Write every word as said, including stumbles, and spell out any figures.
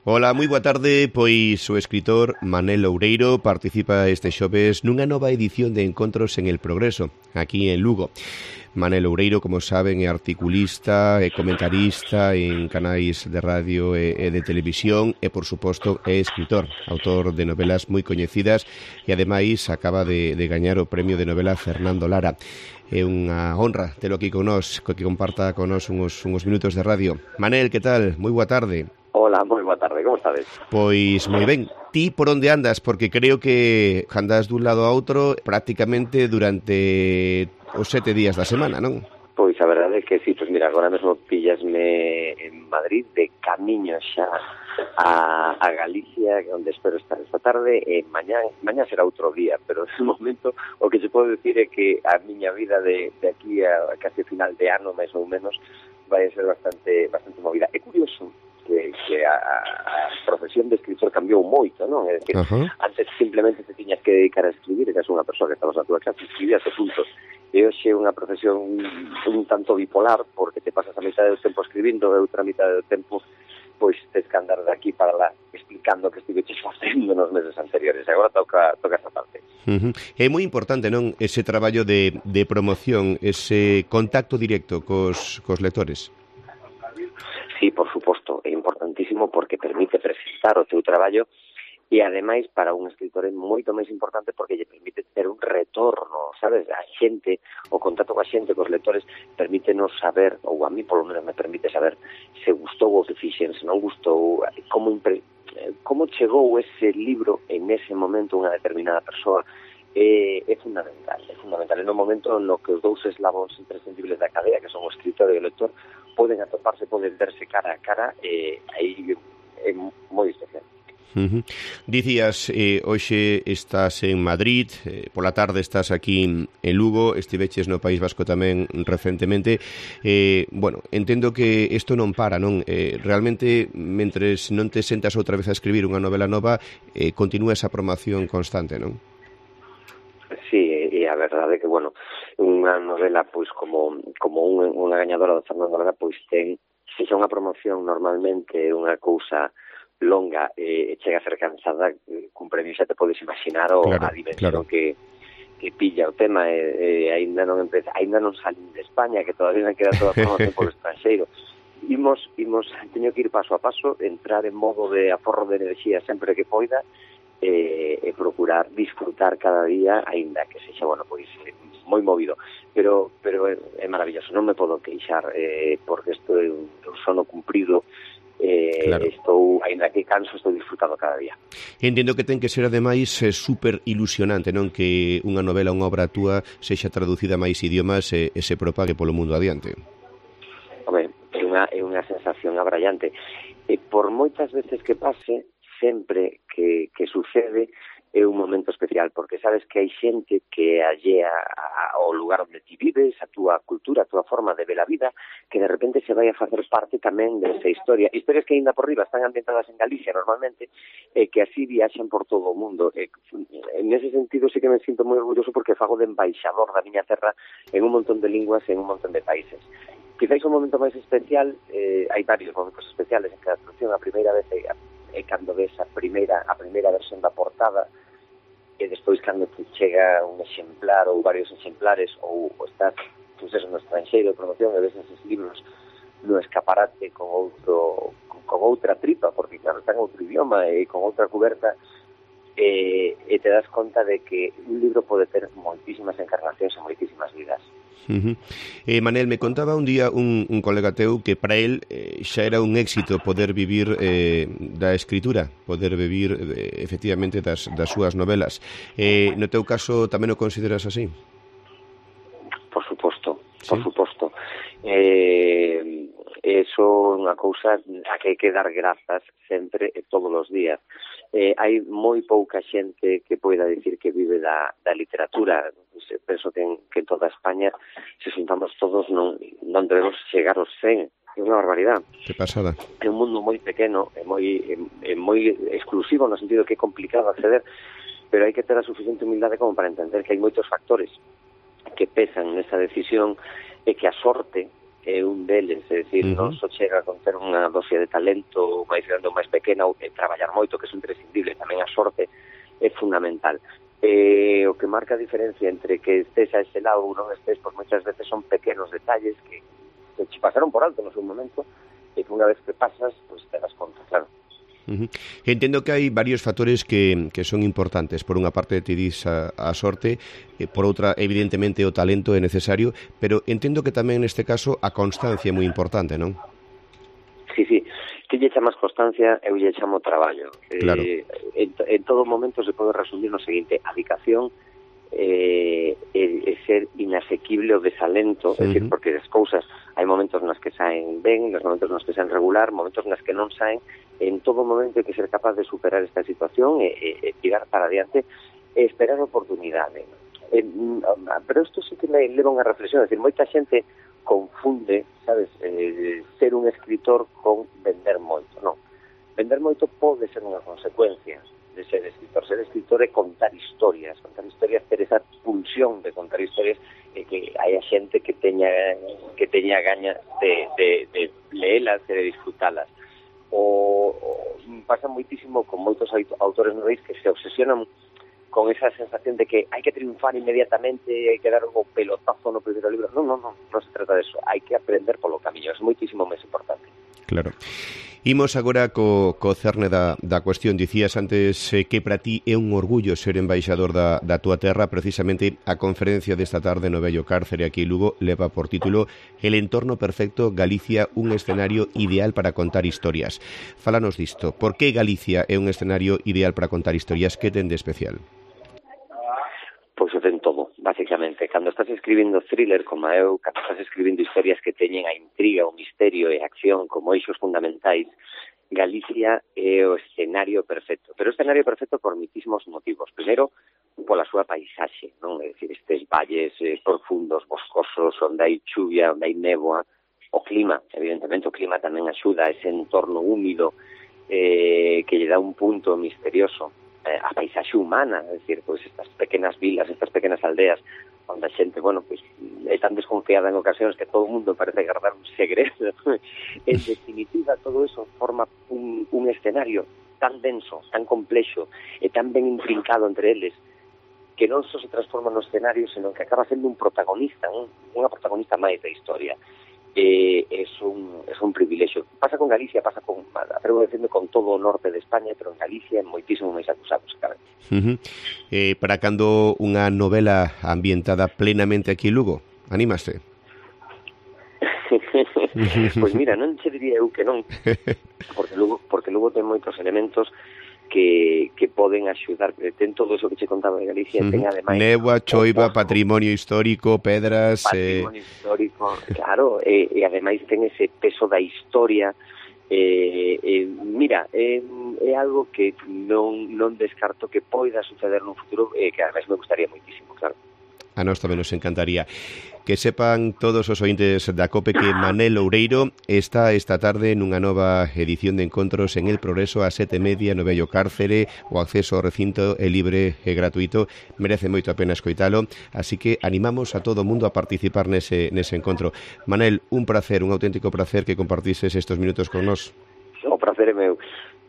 Ola, moi boa tarde, pois o escritor Manel Loureiro participa este xoves nunha nova edición de Encontros en el Progreso, aquí en Lugo. Manel Loureiro, como saben, é articulista e comentarista en canais de radio e de televisión e, por suposto, é escritor, autor de novelas moi coñecidas e, ademais, acaba de, de gañar o premio de novela Fernando Lara. É unha honra telo aquí con nós, que comparta con nós uns, uns minutos de radio. Manel, que tal? Moi boa tarde. Hola, moi boa tarde, como estades? Pois moi ben. Ti por onde andas? Porque creo que andas dun lado a outro prácticamente durante os sete días da semana, non? Pois a verdade é que sí, pois mira, agora mesmo pillasme en Madrid de camiño xa a, a Galicia, onde espero estar esta tarde, e mañá, mañá será outro día, pero de momento o que se pode decir é que a miña vida de, de aquí a casi final de ano, máis ou menos, vai ser bastante bastante movida. É curioso que, que a, a profesión de escritor cambiou moito, non? É dicir, uh-huh. Antes simplemente te tiñas que dedicar a escribir, que és unha persoa que estabas na tua casa, escribías e punto. E hoxe é unha profesión un, un tanto bipolar, porque te pasas a mitad do tempo escribindo e outra mitad do tempo pois tes que andar de aquí para lá explicando que estiveches facendo nos meses anteriores. Agora toca, toca esta parte. Uh-huh. É moi importante, non, ese traballo de, de promoción, ese contacto directo cos, cos lectores. Sí, por suposto, é importantísimo porque permite presentar o teu traballo e, ademais, para un escritor é moito máis importante porque lle permite ter un retorno, sabes? A xente, o contacto coa xente, cos lectores, permítenos saber, ou a mí polo menos me permite saber, se gustou o que fixen, se non gustou, como, impre... como chegou ese libro en ese momento unha determinada persoa. É, é fundamental, é fundamental. En un momento no que os dous eslabóns imprescindibles da cadea, que son o escritor e o lector, poden atoparse, poden verse cara a cara, e aí é moi especial. Uh-huh. Dicías, eh, hoxe estás en Madrid, eh, pola tarde estás aquí en Lugo, estiveches no País Vasco tamén recentemente. Eh, bueno, entendo que isto non para, non? Eh, realmente, mentres non te sentas outra vez a escribir unha novela nova, eh, continúa esa promoción constante, non? Sí, e a verdade é que, bueno, unha novela, pois, como, como un, unha gañadora do Fernando Lara, pois ten, se xa unha promoción normalmente unha cousa longa e eh, chega a ser cansada, cun premio xa te podes imaginar o claro, a dimensión claro. que, que pilla o tema, e eh, aínda non empeza, aínda non salín de España, que todavía non queda toda a promoción polo estranxeiro. Imos, imos, teño que ir paso a paso, entrar en modo de aforro de enerxía sempre que poida, e, e procurar disfrutar cada día, aínda que sexa, bueno, pois, moi movido, pero pero é, é maravilloso, non me podo queixar, eh, porque isto é un, un sono cumprido. Eh, claro. Estou, ainda que canso, estou disfrutando cada día. Entendo que ten que ser, ademais, eh, super ilusionante, non? Que unha novela, unha obra túa sexa traducida a máis idiomas e, e se propague polo mundo adiante. Home, é unha, é unha sensación abrallante. E por moitas veces que pase, sempre que, que sucede, é un momento especial, porque sabes que hai xente que allea ao lugar onde ti vives, a túa cultura, a túa forma de ver a vida, que de repente se vai a facer parte tamén desa historia. Historias que ainda por riba están ambientadas en Galicia normalmente, e que así viaxan por todo o mundo. E, en ese sentido sí que me sinto moi orgulloso porque fago de embaixador da miña terra en un montón de linguas e en un montón de países. Quizáis un momento máis especial, eh, hai varios momentos especiales en cada traducción. A primeira vez é e cando ves a primeira a primeira versión da portada, e despois cando te chega un exemplar ou varios exemplares, ou, ou estás pues eso, no estranxeiro de promoción e ves esos libros no escaparate con outro con, con outra tripa, porque claro, está en outro idioma e con outra cuberta, e, e te das conta de que un libro pode ter moitísimas encarnacións e moitísimas vidas. Uh-huh. eh, Manel, me contaba un día un, un colega teu que para él eh, xa era un éxito poder vivir eh, da escritura, poder vivir eh, efectivamente das, das súas novelas. Eh, no teu caso tamén o consideras así? Por suposto, ¿Sí? por suposto. Eh, eso é unha cousa a que hai que dar grazas sempre e todos os días. Eh, hai moi pouca xente que poida dicir que vive da, da literatura. Penso que en, que en toda España, se juntamos todos, non, non debemos chegar aos cen. É unha barbaridade. Que pasada. É un mundo moi pequeno, é moi, é, é moi exclusivo no sentido que é complicado acceder, pero hai que ter a suficiente humildade como para entender que hai moitos factores que pesan nesa decisión, e que a sorte é un deles, é dicir, uh -huh. non só chega con ter unha dosia de talento máis grande ou máis pequena, ou de traballar moito, que é imprescindible, tamén a sorte é fundamental. Eh, o que marca a diferencia entre que estés a ese lado ou non estés, pois moitas veces son pequenos detalles que, que te pasaron por alto no seu momento, e que unha vez que pasas, pois te das conta, claro. Uh -huh. Entendo que hai varios factores que, que son importantes. Por unha parte te dis a, a sorte, eh, por outra evidentemente o talento é necesario, pero entendo que tamén neste caso a constancia é moi importante, non? Sí, sí. Ti lle chamas constancia, eu lle chamo traballo. Claro. Eh, en, en todo momento se pode resumir no seguinte: a dedicación eh, é, é ser inasequible o desalento, uh -huh. é dicir, porque as cousas hai momentos nas que saen ben, nos momentos nos que saen regular, momentos nas que non saen. En todo momento hai que ser capaz de superar esta situación e, e, e tirar para adiante e esperar oportunidade. Eh, pero isto sí que me leva unha reflexión, é dicir, moita xente confunde, sabes, eh, ser un escritor con vender moito. Non, vender moito pode ser unha consecuencia de ser escritor. Ser escritor é contar historias, contar historias, ter esa pulsión de contar historias, e que hai a xente que teña que teña gañas de, de, de leelas e de disfrutalas. O, o pasa moitísimo con moitos autores noveis que se obsesionan con esa sensación de que hai que triunfar inmediatamente, hai que dar o pelotazo no primeiro libro. Non, non, non, non se trata de eso. Hai que aprender polo camiño, é moitísimo máis importante. Claro. Imos agora co, co cerne da, da cuestión. Dicías antes eh, que para ti é un orgullo ser embaixador da, da túa terra. Precisamente a conferencia desta tarde no Vello Cárcere aquí en Lugo leva por título El entorno perfecto, Galicia, un escenario ideal para contar historias. Fálanos disto. Por que Galicia é un escenario ideal para contar historias? Que ten de especial? Pois o ten todo, basicamente. Cando estás escribindo thriller como eu, cando estás escribindo historias que teñen a intriga, o misterio e a acción como eixos fundamentais, Galicia é o escenario perfecto. Pero o escenario perfecto por mitísimos motivos. Primeiro, pola súa paisaxe, non? É dicir, estes valles eh, profundos, boscosos, onde hai chuvia, onde hai néboa. O clima, evidentemente, o clima tamén axuda a ese entorno húmido eh, que lle dá un punto misterioso. A paisaxe humana, é dicir, pois estas pequenas vilas, estas pequenas aldeas onde a xente, bueno, pois é tan desconfiada en ocasións que todo o mundo parece guardar un segredo. En definitiva, todo eso forma un, un escenario tan denso, tan complexo e tan ben intrincado entre eles que non só se transforma no escenario, senón que acaba sendo un protagonista, un, unha protagonista máis da historia. Eh, es un es un privilexio. Pasa con Galicia, pasa con, atrevo a decirme, con todo o norte de España, pero en Galicia é moitísimo máis acusado, sabe? Uh -huh. eh, para cando unha novela ambientada plenamente aquí en Lugo, anímase? Pois mira, non che diría eu que non, porque Lugo, porque Lugo ten moitos elementos que, que poden axudar, ten todo eso que che contaba de Galicia, uh -huh. ten ademais néboa, choiva, patrimonio histórico, pedras, patrimonio eh... histórico, claro, e, e ademais ten ese peso da historia. Eh, eh, mira, eh, é algo que non, non descarto que poida suceder nun futuro, e eh, que ademais me gustaría moitísimo, claro. A nós tamén nos encantaría. Que sepan todos os ointes da COPE que Manel Loureiro está esta tarde nunha nova edición de Encontros en El Progreso a sete e media no Vello Cárcere. O acceso ao recinto é libre e gratuito. Merece moito a pena escoitalo. Así que animamos a todo o mundo a participar nese, nese encontro. Manel, un placer, un auténtico placer que compartises estes minutos con nós. O placer é meu.